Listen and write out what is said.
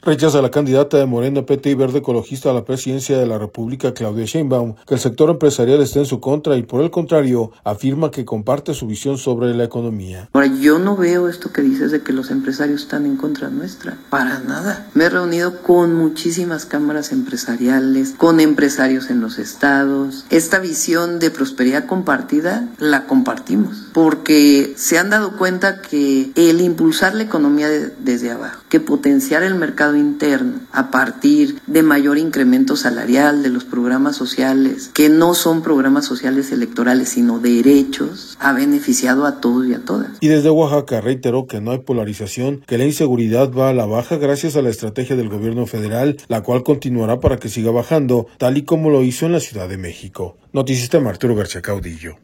Rechaza la candidata de Morena, PT y Verde Ecologista a la presidencia de la República, Claudia Sheinbaum, que el sector empresarial está en su contra y por el contrario, afirma que comparte su visión sobre la economía. Ahora, yo no veo esto que dices de que los empresarios están en contra nuestra, para nada. Me he reunido con muchísimas cámaras empresariales, con empresarios en los estados. Esta visión de prosperidad compartida la compartimos, porque se han dado cuenta que el impulsar la economía desde abajo, que potenciar el mercado interno a partir de mayor incremento salarial de los programas sociales, que no son programas sociales electorales, sino derechos, ha beneficiado a todos y a todas. Y desde Oaxaca reiteró que no hay polarización, que la inseguridad va a la baja gracias a la estrategia del gobierno federal, la cual continuará para que siga bajando, tal y como lo hizo en la Ciudad de México. Noticias de Arturo García Caudillo.